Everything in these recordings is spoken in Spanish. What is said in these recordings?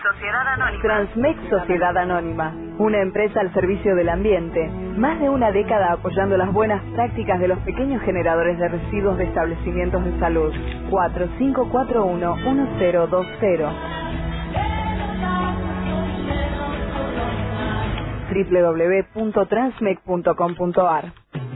Sociedad Anónima. Transmec Sociedad Anónima, una empresa al servicio del ambiente. Más de una década apoyando las buenas prácticas de los pequeños generadores de residuos de establecimientos de salud. 4541-1020. www.transmec.com.ar.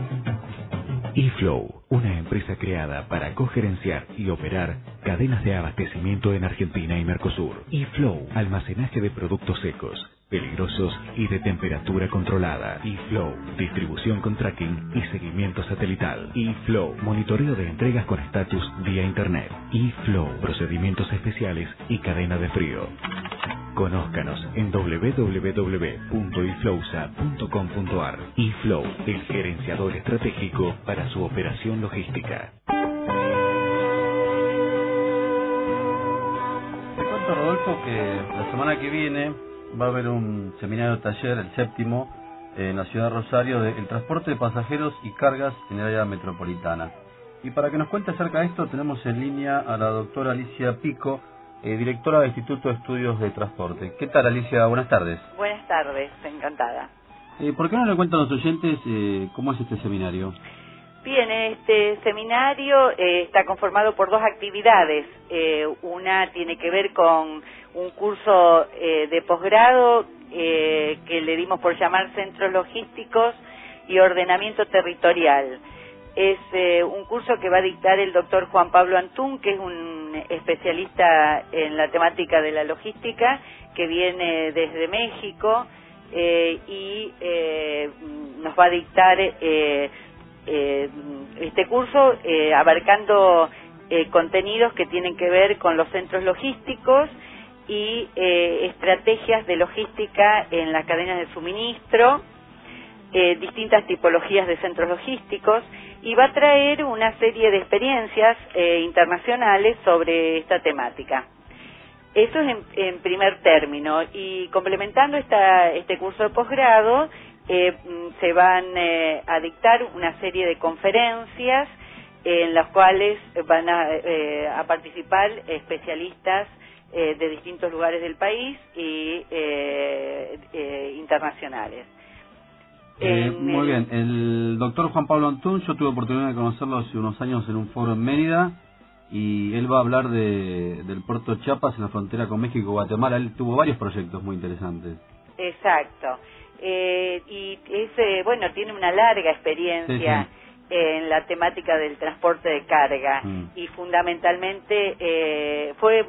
eFlow, una empresa creada para cogerenciar y operar cadenas de abastecimiento en Argentina y Mercosur. eFlow, almacenaje de productos secos, peligrosos y de temperatura controlada. eFlow, distribución con tracking y seguimiento satelital. eFlow, monitoreo de entregas con estatus vía internet. eFlow, procedimientos especiales y cadena de frío. Conózcanos en www.iflowsa.com.ar. eFlow, el gerenciador estratégico para su operación logística. Te cuento, Rodolfo, que la semana que viene va a haber un seminario taller, el séptimo, en la ciudad de Rosario, del transporte de pasajeros y cargas en el área metropolitana. Y para que nos cuente acerca de esto, tenemos en línea a la doctora Alicia Pico, directora del Instituto de Estudios de Transporte. ¿Qué tal, Alicia? Buenas tardes. Buenas tardes, encantada. ¿Por qué no le cuentan a los oyentes cómo es este seminario? Bien, este seminario está conformado por dos actividades. Una tiene que ver con un curso de posgrado que le dimos por llamar Centros Logísticos y Ordenamiento Territorial. Es un curso que va a dictar el doctor Juan Pablo Antún, que es un especialista en la temática de la logística, que viene desde México y nos va a dictar este curso abarcando contenidos que tienen que ver con los centros logísticos y estrategias de logística en las cadenas de suministro, distintas tipologías de centros logísticos, y va a traer una serie de experiencias internacionales sobre esta temática. Eso es en primer término, y complementando este curso de posgrado, se van a dictar una serie de conferencias en las cuales van a participar especialistas de distintos lugares del país y internacionales. Muy bien, el doctor Juan Pablo Antún, yo tuve oportunidad de conocerlo hace unos años en un foro en Mérida, y él va a hablar del puerto de Chiapas en la frontera con México y Guatemala. Él tuvo varios proyectos muy interesantes. Exacto. Y bueno, tiene una larga experiencia en la temática del transporte de carga, y fundamentalmente fue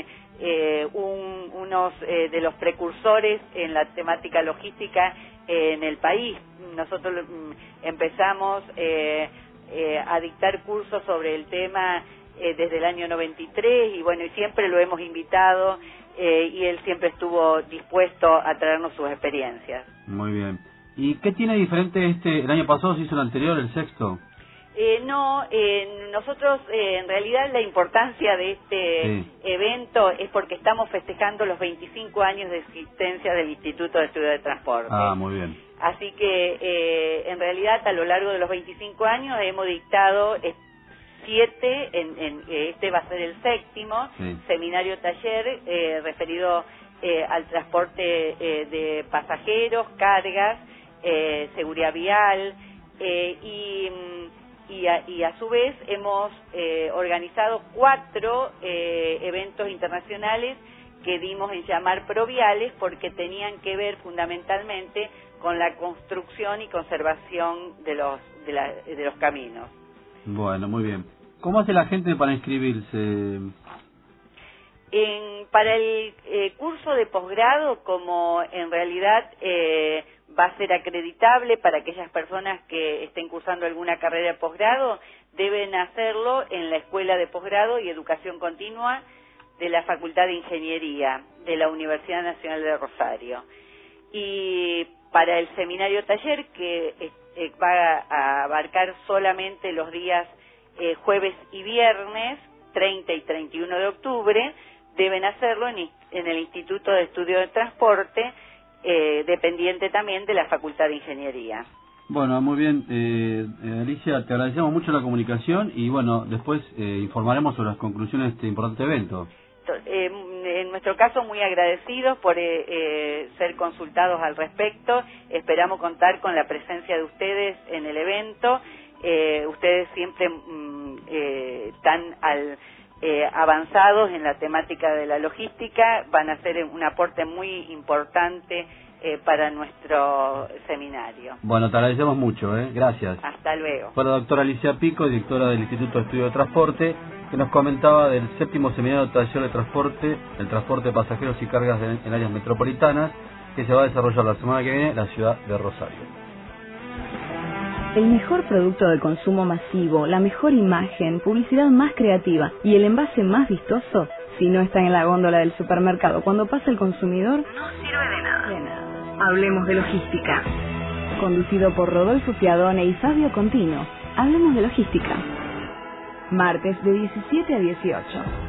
uno de los precursores en la temática logística en el país. Nosotros empezamos a dictar cursos sobre el tema desde el año 93, y bueno, y siempre lo hemos invitado, y él siempre estuvo dispuesto a traernos sus experiencias. Muy bien. ¿Y qué tiene diferente el año pasado se hizo el anterior, el sexto? Nosotros en realidad la importancia de este evento es porque estamos festejando los 25 años de existencia del Instituto de Estudios de Transporte. Ah, muy bien. Así que en realidad a lo largo de los 25 años hemos dictado 7, este va a ser el séptimo seminario taller referido al transporte de pasajeros, cargas, seguridad vial, y a su vez hemos organizado 4 eventos internacionales que dimos en llamar proviales, porque tenían que ver fundamentalmente con la construcción y conservación de los caminos. Bueno, muy bien. ¿Cómo hace la gente para inscribirse? Para el curso de posgrado, como en realidad va a ser acreditable para aquellas personas que estén cursando alguna carrera de posgrado, deben hacerlo en la Escuela de Posgrado y Educación Continua de la Facultad de Ingeniería de la Universidad Nacional de Rosario. Y para el seminario taller, que va a abarcar solamente los días jueves y viernes, 30 y 31 de octubre, deben hacerlo en el Instituto de Estudios de Transporte, dependiente también de la Facultad de Ingeniería. Bueno, muy bien. Alicia, te agradecemos mucho la comunicación, y bueno, después informaremos sobre las conclusiones de este importante evento. en nuestro caso muy agradecidos por ser consultados al respecto. Esperamos contar con la presencia de ustedes en el evento. Ustedes siempre están avanzados en la temática de la logística, van a ser un aporte muy importante para nuestro seminario. Bueno, te agradecemos mucho, gracias. Hasta luego. Fue la doctora Alicia Pico, directora del Instituto de Estudio de Transporte, que nos comentaba del 7º Seminario Taller de Transporte, el transporte de pasajeros y cargas en áreas metropolitanas, que se va a desarrollar la semana que viene en la ciudad de Rosario. El mejor producto de consumo masivo, la mejor imagen, publicidad más creativa y el envase más vistoso, si no está en la góndola del supermercado cuando pasa el consumidor, no sirve de nada. Hablemos de logística. Conducido por Rodolfo Fiadone y Fabio Contino. Hablemos de logística. Martes de 17 a 18.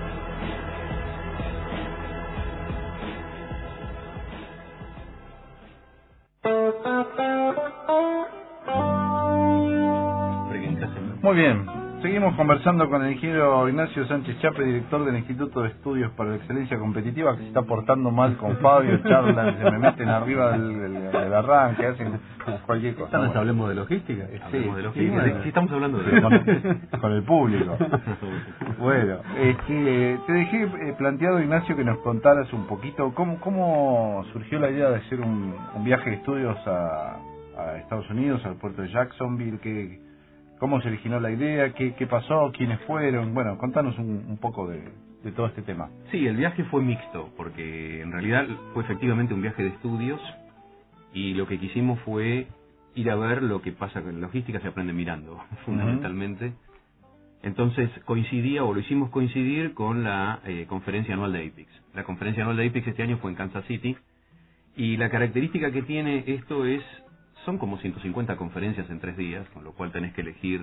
Muy bien, seguimos conversando con el ingeniero Ignacio Sánchez Chape, director del Instituto de Estudios para la Excelencia Competitiva, que se está portando mal con Fabio, charlan, se me meten arriba del arranque, hacen cualquier cosa. ¿Esta vez hablemos de logística? Sí, Sí, estamos hablando de con el público. Bueno, te dejé planteado, Ignacio, que nos contaras un poquito cómo surgió la idea de hacer un viaje de estudios a Estados Unidos, al puerto de Jacksonville, ¿cómo se originó la idea? ¿Qué pasó? ¿Quiénes fueron? Bueno, contanos un poco de todo este tema. Sí, el viaje fue mixto, porque en realidad fue efectivamente un viaje de estudios y lo que quisimos fue ir a ver lo que pasa con la logística, se aprende mirando, fundamentalmente. Entonces coincidía, o lo hicimos coincidir con la conferencia anual de APEX. La conferencia anual de APEX este año fue en Kansas City y la característica que tiene esto son como 150 conferencias en 3 días, con lo cual tenés que elegir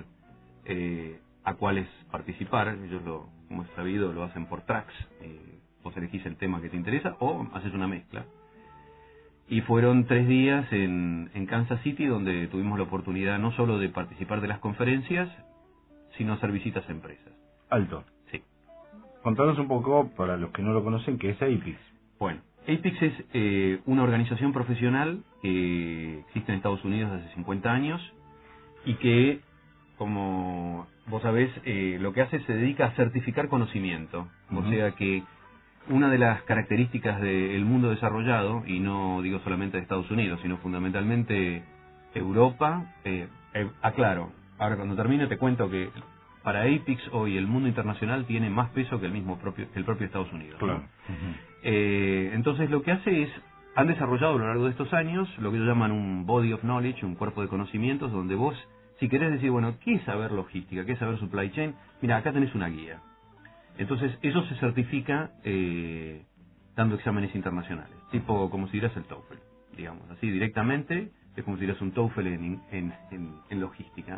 a cuáles participar. Ellos, como es sabido, lo hacen por tracks. Vos elegís el tema que te interesa o haces una mezcla. Y fueron 3 días en Kansas City, donde tuvimos la oportunidad no solo de participar de las conferencias, sino hacer visitas a empresas. Alto. Sí. Contanos un poco, para los que no lo conocen, ¿qué es APEX? Bueno, APEX es una organización profesional que existe en Estados Unidos hace 50 años y que, como vos sabés, lo que hace se dedica a certificar conocimiento. O sea que una de las características del mundo desarrollado, y no digo solamente de Estados Unidos, sino fundamentalmente Europa, aclaro, ahora cuando termine te cuento que para APEX hoy el mundo internacional tiene más peso que el propio Estados Unidos. Claro. ¿No? Entonces lo que hace es, han desarrollado a lo largo de estos años lo que ellos llaman un body of knowledge, un cuerpo de conocimientos, donde vos, si querés decir, bueno, ¿qué es saber logística? ¿Qué es saber supply chain? Mira, acá tenés una guía. Entonces eso se certifica dando exámenes internacionales, tipo como si dieras el TOEFL, digamos, así directamente, es como si dieras un TOEFL en logística.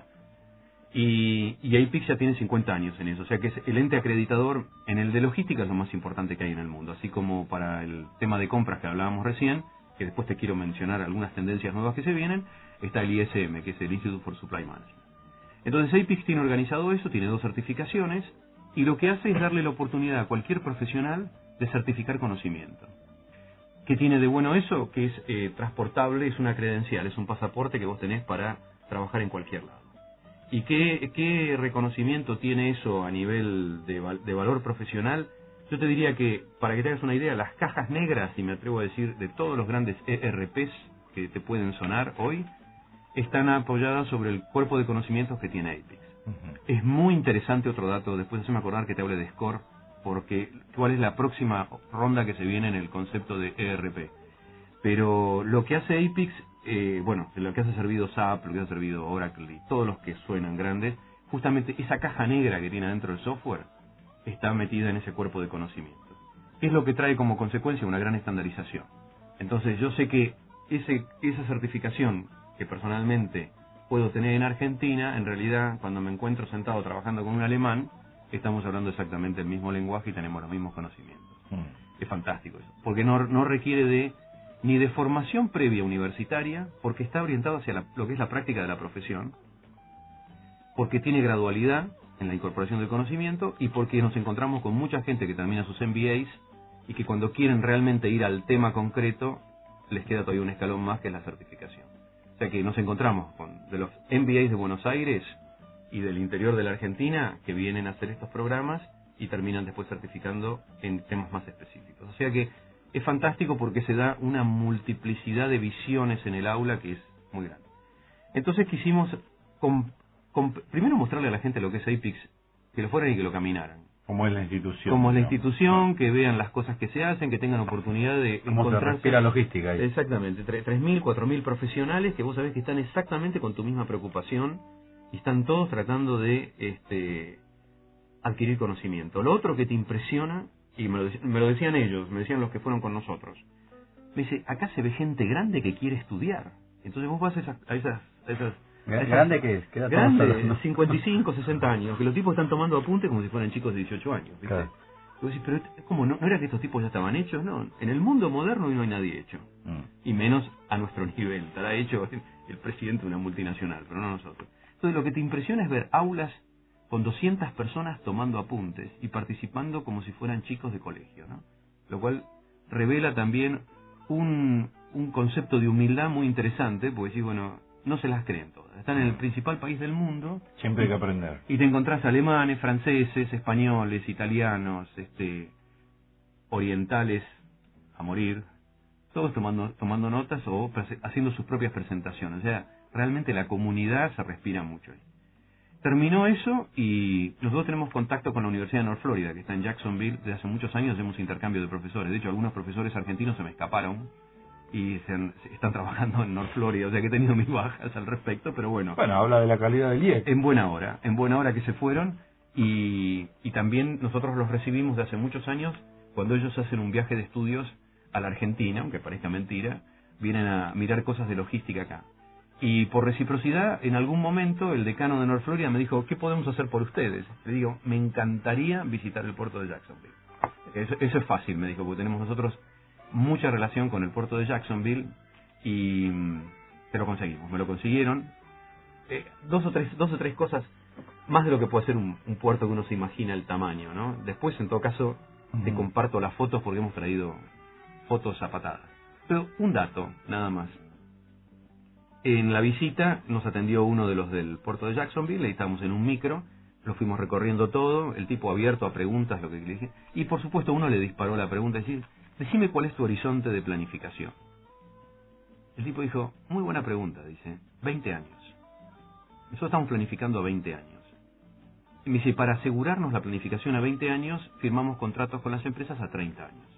Y APEX ya tiene 50 años en eso, o sea que es el ente acreditador en el de logística, es lo más importante que hay en el mundo, así como para el tema de compras que hablábamos recién, que después te quiero mencionar algunas tendencias nuevas que se vienen, está el ISM, que es el Institute for Supply Management. Entonces APEX tiene organizado eso, tiene 2 certificaciones, y lo que hace es darle la oportunidad a cualquier profesional de certificar conocimiento. ¿Qué tiene de bueno eso? Que es transportable, es una credencial, es un pasaporte que vos tenés para trabajar en cualquier lado. ¿Y qué reconocimiento tiene eso a nivel de valor profesional? Yo te diría que, para que te hagas una idea, las cajas negras, y me atrevo a decir, de todos los grandes ERPs que te pueden sonar hoy, están apoyadas sobre el cuerpo de conocimientos que tiene APEX. Es muy interesante otro dato, después haceme acordar que te hable de SCORE, porque cuál es la próxima ronda que se viene en el concepto de ERP. Pero lo que hace APEX, lo que hace servido SAP, lo que hace servido Oracle y todos los que suenan grandes, justamente esa caja negra que tiene adentro el software está metida en ese cuerpo de conocimiento. ¿Qué es lo que trae como consecuencia? Una gran estandarización. Entonces yo sé que esa certificación que personalmente puedo tener en Argentina, en realidad cuando me encuentro sentado trabajando con un alemán, estamos hablando exactamente el mismo lenguaje y tenemos los mismos conocimientos. Es fantástico eso, porque no requiere ni de formación previa universitaria, porque está orientado hacia lo que es la práctica de la profesión, porque tiene gradualidad, en la incorporación del conocimiento y porque nos encontramos con mucha gente que termina sus MBAs y que cuando quieren realmente ir al tema concreto les queda todavía un escalón más, que es la certificación. O sea que nos encontramos con de los MBAs de Buenos Aires y del interior de la Argentina que vienen a hacer estos programas y terminan después certificando en temas más específicos. O sea que es fantástico porque se da una multiplicidad de visiones en el aula que es muy grande. Entonces quisimos primero mostrarle a la gente lo que es APICS, que lo fueran y que lo caminaran. Como es la institución. Como es la institución, que vean las cosas que se hacen, que tengan oportunidad de encontrarse. Se respira logística ahí. Exactamente, 3.000, 4.000 profesionales que vos sabés que están exactamente con tu misma preocupación y están todos tratando de adquirir conocimiento. Lo otro que te impresiona, y me lo decían ellos, me decían los que fueron con nosotros, me dice, acá se ve gente grande que quiere estudiar. Entonces vos vas a esas ¿Grande qué es? Grande, 55, 60 años, que los tipos están tomando apuntes como si fueran chicos de 18 años, ¿viste? Claro. Y vos decís, pero ¿cómo no era que estos tipos ya estaban hechos? No, en el mundo moderno no hay nadie hecho, y menos a nuestro nivel. Estará hecho el presidente de una multinacional, pero no nosotros. Entonces lo que te impresiona es ver aulas con 200 personas tomando apuntes y participando como si fueran chicos de colegio, ¿no? Lo cual revela también un concepto de humildad muy interesante, porque decís, bueno, no se las creen todas. Están en el principal país del mundo. Siempre hay que aprender. Y te encontrás alemanes, franceses, españoles, italianos, orientales a morir, todos tomando notas o haciendo sus propias presentaciones. O sea, realmente la comunidad se respira mucho ahí. Terminó eso y nosotros tenemos contacto con la Universidad de North Florida, que está en Jacksonville. Desde hace muchos años hacemos intercambio de profesores. De hecho, algunos profesores argentinos se me escaparon y están trabajando en North Florida, o sea que he tenido mis bajas al respecto, pero bueno. Bueno, habla de la calidad del IEC. En buena hora que se fueron y también nosotros los recibimos de hace muchos años cuando ellos hacen un viaje de estudios a la Argentina, aunque parezca mentira, vienen a mirar cosas de logística acá. Y por reciprocidad, en algún momento el decano de North Florida me dijo, ¿qué podemos hacer por ustedes? Le digo, me encantaría visitar el puerto de Jacksonville. Eso es fácil, me dijo, porque tenemos nosotros mucha relación con el puerto de Jacksonville y te lo conseguimos, me lo consiguieron. Dos o tres cosas más de lo que puede ser un puerto que uno se imagina el tamaño, ¿no? Después, en todo caso, te comparto las fotos porque hemos traído fotos a patadas. Pero un dato, nada más. En la visita nos atendió uno de los del puerto de Jacksonville, ahí estábamos en un micro, lo fuimos recorriendo todo, el tipo abierto a preguntas, lo que le dije, y por supuesto uno le disparó la pregunta, decime cuál es tu horizonte de planificación. El tipo dijo, muy buena pregunta, dice, 20 años. Nosotros estamos planificando a 20 años. Y me dice, para asegurarnos la planificación a 20 años, firmamos contratos con las empresas a 30 años.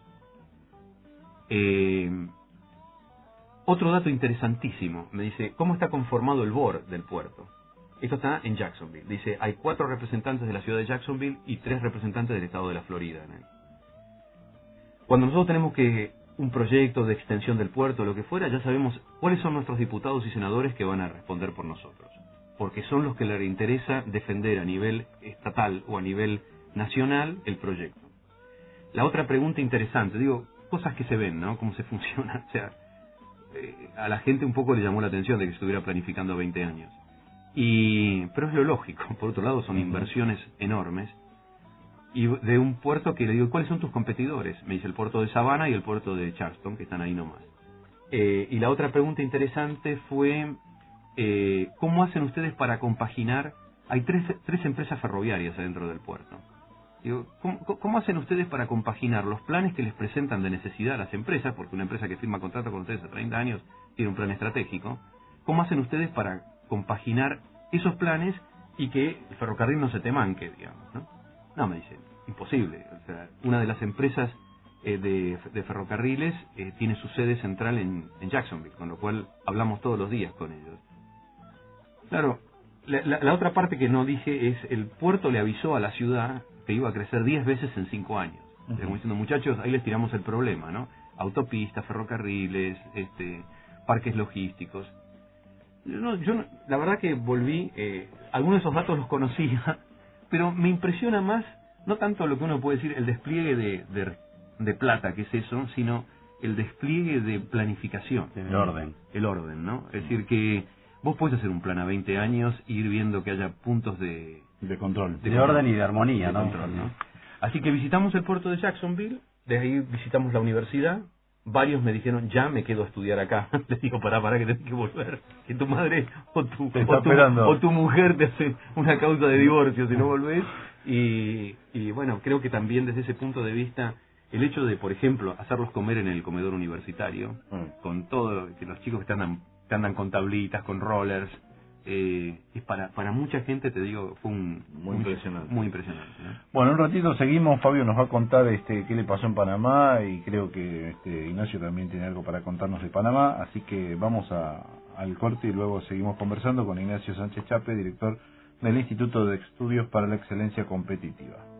Otro dato interesantísimo, me dice, ¿cómo está conformado el board del puerto? Esto está en Jacksonville. Dice, hay 4 representantes de la ciudad de Jacksonville y 3 representantes del estado de la Florida en él. Cuando nosotros tenemos un proyecto de extensión del puerto o lo que fuera, ya sabemos cuáles son nuestros diputados y senadores que van a responder por nosotros. Porque son los que les interesa defender a nivel estatal o a nivel nacional el proyecto. La otra pregunta interesante, digo, cosas que se ven, ¿no? Cómo se funciona. O sea, a la gente un poco le llamó la atención de que estuviera planificando 20 años. Pero es lo lógico. Por otro lado, son inversiones enormes. Y de un puerto que le digo, ¿cuáles son tus competidores? Me dice el puerto de Savannah y el puerto de Charleston, que están ahí nomás. Y la otra pregunta interesante fue, ¿cómo hacen ustedes para compaginar? Hay tres empresas ferroviarias adentro del puerto. Digo, ¿cómo hacen ustedes para compaginar los planes que les presentan de necesidad a las empresas? Porque una empresa que firma contrato con ustedes hace 30 años tiene un plan estratégico. ¿Cómo hacen ustedes para compaginar esos planes y que el ferrocarril no se te manque, digamos, ¿no? No, me dicen, imposible. O sea, una de las empresas de ferrocarriles tiene su sede central en Jacksonville, con lo cual hablamos todos los días con ellos. Claro, la otra parte que no dije es, el puerto le avisó a la ciudad que iba a crecer 10 veces en 5 años. Como diciendo, muchachos, ahí les tiramos el problema, ¿no? Autopistas, ferrocarriles, parques logísticos. Yo la verdad que volví, algunos de esos datos los conocía, pero me impresiona más, no tanto lo que uno puede decir, el despliegue de plata, que es eso, sino el despliegue de planificación. El orden. El orden, ¿no? Es decir, que vos podés hacer un plan a 20 años e ir viendo que haya puntos de De control. De orden y de armonía, de ¿no? Control, ¿no? Así que visitamos el puerto de Jacksonville, de ahí visitamos la universidad. Varios me dijeron, ya me quedo a estudiar acá. Les digo, pará, que tenés que volver. Que tu madre o tu mujer te hace una causa de divorcio si no volvés. Y bueno, creo que también desde ese punto de vista, el hecho de, por ejemplo, hacerlos comer en el comedor universitario, con todo, que los chicos que andan con tablitas, con rollers, es para mucha gente, te digo, fue muy impresionante. Muy impresionante, ¿no? Bueno, un ratito seguimos. Fabio nos va a contar qué le pasó en Panamá, y creo que Ignacio también tiene algo para contarnos de Panamá, así que vamos al corte y luego seguimos conversando con Ignacio Sánchez Chape, director del Instituto de Estudios para la Excelencia Competitiva.